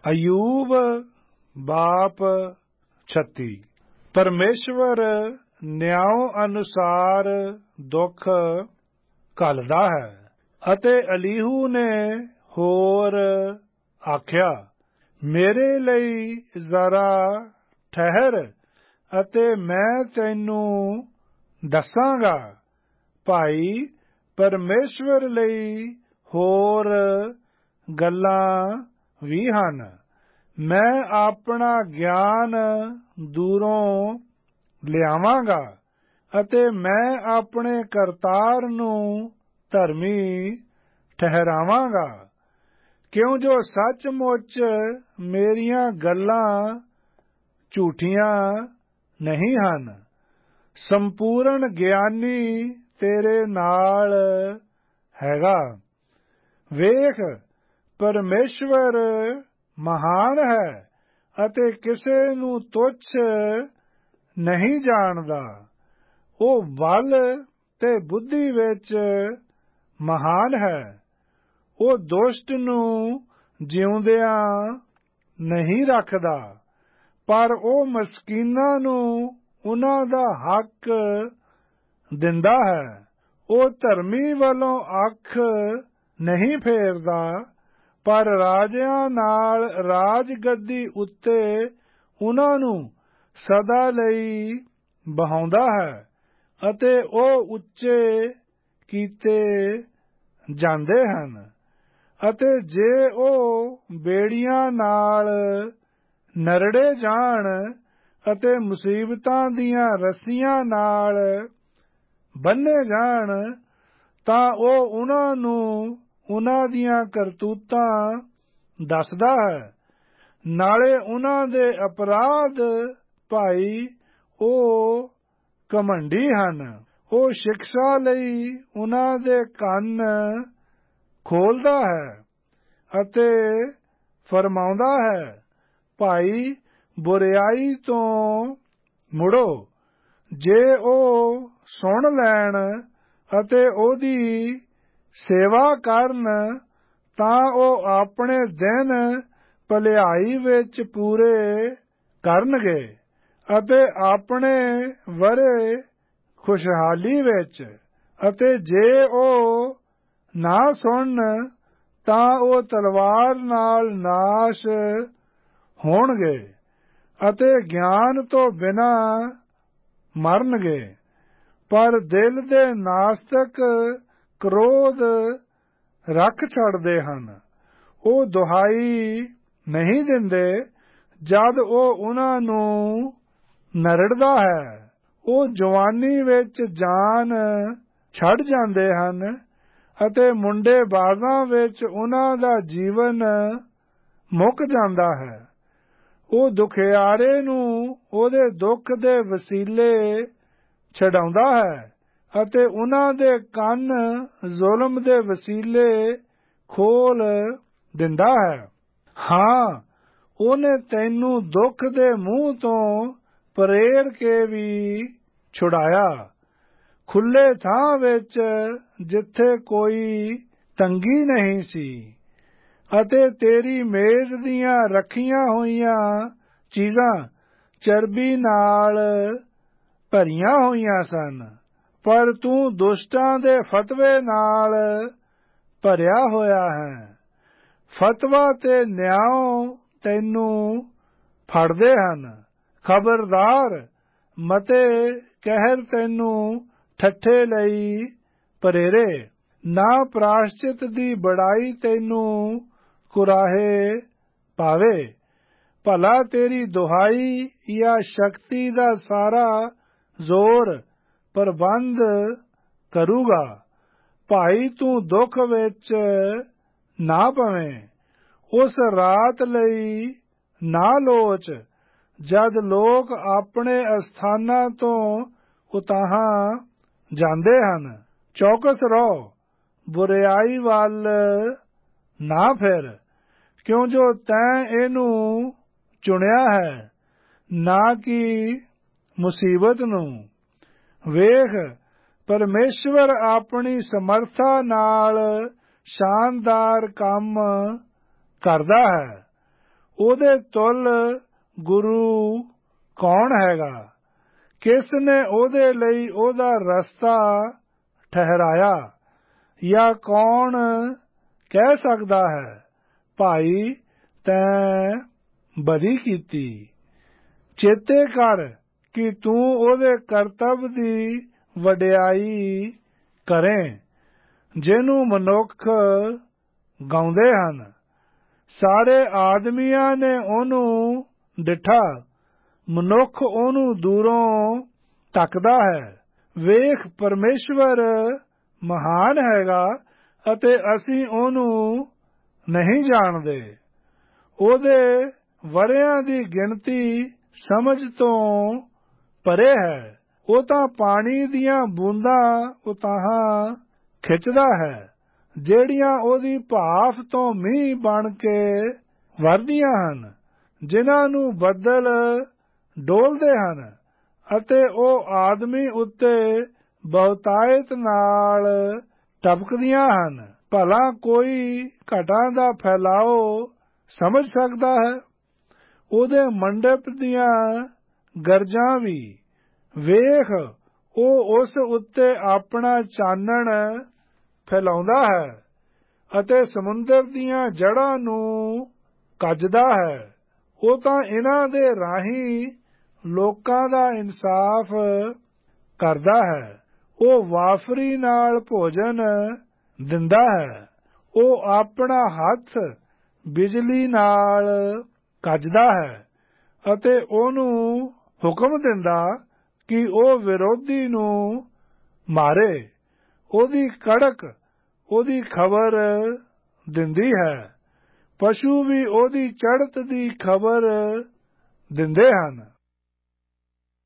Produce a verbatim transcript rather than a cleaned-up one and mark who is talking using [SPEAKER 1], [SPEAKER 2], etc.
[SPEAKER 1] ਅਯੂਬ ਬਾਪ ਛੱਤੀ। ਪਰਮੇਸ਼ਵਰ ਨਿਆਂ ਅਨੁਸਾਰ ਦੁੱਖ ਘੱਲਦਾ ਹੈ। ਅਤੇ ਅਲੀਹੂ ਨੇ ਹੋਰ ਆਖਿਆ, ਮੇਰੇ ਲਈ ਜ਼ਰਾ ਠਹਿਰ ਅਤੇ ਮੈਂ ਤੈਨੂੰ ਦੱਸਾਂਗਾ। ਭਾਈ ਪਰਮੇਸ਼ਵਰ ਲਈ ਹੋਰ ਗੱਲਾਂ ਵੀ ਹਨ। ਮੈਂ ਆਪਣਾ ਗਿਆਨ ਦੂਰੋਂ ਲਿਆਵਾਂਗਾ ਅਤੇ ਮੈਂ ਆਪਣੇ ਕਰਤਾਰ ਨੂੰ ਧਰਮੀ ਠਹਿਰਾਵਾਂਗਾ, ਕਿਉਂ ਜੋ ਸੱਚਮੁੱਚ ਮੇਰੀਆਂ ਗੱਲਾਂ ਝੂਠੀਆਂ ਨਹੀਂ ਹਨ। ਸੰਪੂਰਨ ਗਿਆਨੀ ਤੇਰੇ ਨਾਲ ਹੈਗਾ। ਵੇਖ, ਪਰਮੇਸ਼ਵਰ ਮਹਾਨ ਹੈ ਅਤੇ ਕਿਸੇ ਨੂੰ ਤੁੱਛ ਨਹੀਂ ਜਾਣਦਾ। ਉਹ ਬਲ ਤੇ ਬੁੱਧੀ ਵਿੱਚ ਮਹਾਨ ਹੈ। ਉਹ ਦੁਸ਼ਟ ਨੂੰ ਜਿਉਂਦਿਆਂ ਨਹੀਂ ਰੱਖਦਾ, ਪਰ ਉਹ ਮਸਕੀਨਾਂ ਨੂੰ ਉਹਨਾਂ ਦਾ ਹੱਕ ਦਿੰਦਾ ਹੈ। ਉਹ ਧਰਮੀ ਵੱਲੋਂ ਅੱਖ ਨਹੀਂ ਫੇਰਦਾ, ਪਰ ਰਾਜਿਆਂ ਨਾਲ ਰਾਜਗੱਦੀ ਉੱਤੇ ਉਹਨਾਂ ਨੂੰ ਸਦਾ ਲਈ ਬਹਾਉਂਦਾ ਹੈ ਅਤੇ ਉਹ ਉੱਚੇ ਕੀਤੇ ਜਾਂਦੇ ਹਨ। ਅਤੇ ਜੇ ਉਹ ਬੇੜੀਆਂ ਨਾਲ ਨਰੜੇ ਜਾਣ ਅਤੇ ਮੁਸੀਬਤਾਂ ਦੀਆਂ ਰੱਸੀਆਂ ਨਾਲ ਬੰਨ੍ਹੇ ਜਾਣ, ਤਾਂ ਉਹ ਉਹਨਾਂ ਨੂੰ ਉਹਨਾਂ ਦੀਆਂ ਕਰਤੂਤਾਂ ਦੱਸਦਾ ਹੈ। ਨਾਲੇ ਉਹਨਾਂ ਦੇ ਅਪਰਾਧ ਭਾਈ ਉਹ ਘਮੰਡੀ ਹਨ। ਉਹ ਸਿਕਸ਼ਾ ਲਈ ਉਹਨਾਂ ਦੇ ਕੰਨ ਖੋਲ੍ਹਦਾ ਹੈ ਅਤੇ ਫਰਮਾਉਂਦਾ ਹੈ, ਭਾਈ ਬੁਰਿਆਈ ਤੋਂ ਮੁੜੋ। ਜੇ ਉਹ ਸੁਣ ਲੈਣ ਅਤੇ ਉਹਦੀ ਸੇਵਾ ਕਰਨ, ਤਾਂ ਉਹ ਆਪਣੇ ਦਿਨ ਭਲਾਈ ਵਿੱਚ ਪੂਰੇ ਕਰਨਗੇ ਅਤੇ ਆਪਣੇ ਵਰ੍ਹੇ ਖੁਸ਼ਹਾਲੀ ਵਿੱਚ। ਅਤੇ ਜੇ ਉਹ ਨਾ ਸੁਣਨ, ਤਾਂ ਉਹ ਤਲਵਾਰ ਨਾਲ ਨਾਸ਼ ਹੋਣਗੇ ਅਤੇ ਗਿਆਨ ਤੋਂ ਬਿਨਾਂ ਮਰਨਗੇ। ਪਰ ਦਿਲ ਦੇ ਨਾਸਤਕ ਕ੍ਰੋਧ ਰੱਖ ਛੱਡਦੇ ਹਨ। ਉਹ ਦੁਹਾਈ ਨਹੀਂ ਦਿੰਦੇ ਜਦ ਉਹ ਉਹਨਾਂ ਨੂੰ ਨਰੜਦਾ ਹੈ। ਉਹ ਜਵਾਨੀ ਵਿੱਚ ਜਾਨ ਛੱਡ ਜਾਂਦੇ ਹਨ ਅਤੇ ਮੁੰਡੇ ਬਾਜ਼ਾਂ ਵਿੱਚ ਉਹਨਾਂ ਦਾ ਜੀਵਨ ਮੁੱਕ ਜਾਂਦਾ ਹੈ। ਉਹ ਦੁਖਿਆਰੇ ਨੂੰ ਉਹਦੇ ਦੁੱਖ ਦੇ ਵਸੀਲੇ ਛਡਾਉਂਦਾ ਹੈ ਅਤੇ ਉਹਨਾਂ ਦੇ ਕੰਨ ਜ਼ੁਲਮ ਦੇ ਵਸੀਲੇ ਖੋਲ੍ਹ ਦਿੰਦਾ ਹੈ। ਹਾਂ, ਉਹਨੇ ਤੈਨੂੰ ਦੁੱਖ ਦੇ ਮੂੰਹ ਤੋਂ ਪ੍ਰੇਰ ਕੇ ਵੀ ਛੁਡਾਇਆ, ਖੁੱਲ੍ਹੇ ਥਾਂ ਵਿੱਚ ਜਿੱਥੇ ਕੋਈ ਤੰਗੀ ਨਹੀਂ ਸੀ। ਅਤੇ ਤੇਰੀ ਮੇਜ਼ ਦੀਆਂ ਰੱਖੀਆਂ ਹੋਈਆਂ ਚੀਜ਼ਾਂ ਚਰਬੀ ਨਾਲ ਭਰੀਆਂ ਹੋਈਆਂ ਸਨ, ਪਰ ਤੂੰ ਦੁਸ਼ਟਾਂ ਦੇ ਫਤਵੇ ਨਾਲ ਭਰਿਆ ਹੋਇਆ ਹੈ। ਫਤਵਾ ਤੇ ਨਿਆਂ ਤੈਨੂੰ ਫੜਦੇ ਹਨ। ਖਬਰਦਾਰ, ਮਤੇ ਕਹਿਰ ਤੈਨੂੰ ਠੱਠੇ ਲਈ ਪ੍ਰੇਰੇ। ਨਾ ਪ੍ਰਾਸ਼ਚਿਤ ਦੀ ਬੜਾਈ ਤੈਨੂੰ ਕੁਰਾਹੇ ਪਾਵੇ। ਭਲਾ ਤੇਰੀ ਦੁਹਾਈ ਜਾਂ ਸ਼ਕਤੀ ਦਾ ਸਾਰਾ ਜ਼ੋਰ ਪ੍ਰਬੰਧ ਕਰੂਗਾ। ਭਾਈ ਤੂੰ ਦੁੱਖ ਵਿੱਚ ਨਾ ਪਵੇਂ। ਉਸ ਰਾਤ ਲਈ ਨਾ ਲੋਚ ਜਦ ਲੋਕ ਆਪਣੇ ਅਸਥਾਨਾਂ ਤੋਂ ਉਤਾਂਹ ਜਾਂਦੇ ਹਨ। ਚੌਕਸ ਰਹੋ, ਬੁਰਿਆਈ ਵੱਲ ਨਾ ਫਿਰ, ਕਿਉਂ ਜੋ ਤੈਂ ਇਹਨੂੰ ਚੁਣਿਆ ਹੈ, ਨਾ ਕਿ ਮੁਸੀਬਤ ਨੂੰ। ਵੇਖ, ਪਰਮੇਸ਼ਵਰ ਆਪਣੀ ਸਮਰਥਾ ਨਾਲ ਸ਼ਾਨਦਾਰ ਕੰਮ ਕਰਦਾ ਹੈ। ਉਹਦੇ ਤੁਲ ਗੁਰੂ ਕੌਣ ਹੈਗਾ? ਕਿਸ ਨੇ ਉਹਦੇ ਲਈ ਉਹਦਾ ਰਸਤਾ ਠਹਿਰਾਇਆ? ਜਾਂ ਕੌਣ ਕਹਿ ਸਕਦਾ ਹੈ ਭਾਈ ਤੈਂ ਬਦੀ ਕੀਤੀ? ਚੇਤੇ ਕਰ ਕਿ ਤੂੰ ਉਹਦੇ ਕਰਤੱਵ ਦੀ ਵਡਿਆਈ ਕਰੇ, ਜਿਹਨੂੰ ਮਨੁੱਖ ਗਾਉਂਦੇ ਹਨ। ਸਾਰੇ ਆਦਮੀਆਂ ਨੇ ਉਹਨੂੰ ਡਿਠਾ, ਮਨੁੱਖ ਉਹਨੂੰ ਦੂਰੋਂ ਤੱਕਦਾ ਹੈ। ਵੇਖ, ਪਰਮੇਸ਼ਵਰ ਮਹਾਨ ਹੈਗਾ ਅਤੇ ਅਸੀਂ ਉਹਨੂੰ ਨਹੀਂ ਜਾਣਦੇ। ਉਹਦੇ ਵਰ੍ਹਿਆਂ ਦੀ ਗਿਣਤੀ ਸਮਝ ਤੋਂ ਪਰੇ ਹੈ। ਉਹ ਤਾਂ ਪਾਣੀ ਦੀਆਂ ਬੂੰਦਾਂ ਉਤਾਹਾਂ ਖਿੱਚਦਾ ਹੈ, ਜਿਹੜੀਆਂ ਉਹਦੀ ਭਾਫ਼ ਤੋਂ ਮੀਂਹ ਬਣ ਕੇ ਵਰਦੀਆਂ ਹਨ, ਜਿਨ੍ਹਾਂ ਨੂੰ ਬੱਦਲ ਡੋਲਦੇ ਹਨ ਅਤੇ ਉਹ ਆਦਮੀ ਉੱਤੇ ਬਹੁਤਾਇਤ ਨਾਲ ਟਪਕਦੀਆਂ ਹਨ। ਭਲਾ ਕੋਈ ਘਟਾਂ ਦਾ ਫੈਲਾਓ ਸਮਝ ਸਕਦਾ ਹੈ? ਉਹਦੇ ਮੰਡਪ ਦੀਆਂ ਗਰਜਾਂ ਵੀ ਵੇਖ, ਉਹ ਉਸ ਉੱਤੇ ਆਪਣਾ ਚਾਨਣ ਫੈਲਾਉਂਦਾ ਹੈ ਅਤੇ ਸਮੁੰਦਰ ਦੀਆਂ ਜੜ੍ਹਾਂ ਨੂੰ ਕੱਜਦਾ ਹੈ। ਉਹ ਤਾਂ ਇਹਨਾਂ ਦੇ ਰਾਹੀਂ ਲੋਕਾਂ ਦਾ ਇਨਸਾਫ ਕਰਦਾ ਹੈ। ਉਹ ਵਾਫਰੀ ਨਾਲ ਭੋਜਨ ਦਿੰਦਾ ਹੈ। ਉਹ ਆਪਣਾ ਹੱਥ ਬਿਜਲੀ ਨਾਲ ਕੱਜਦਾ ਹੈ ਅਤੇ ਉਹਨੂੰ ਹੁਕਮ ਦਿੰਦਾ ਕਿ ਉਹ ਵਿਰੋਧੀ ਨੂੰ ਮਾਰੇ। ਉਹਦੀ ਕੜਕ ਉਹਦੀ ਖਬਰ ਦਿੰਦੀ ਹੈ। ਪਸ਼ੂ ਵੀ ਉਹਦੀ ਚੜ੍ਹਤ ਦੀ ਖਬਰ ਦਿੰਦੇ ਹਨ।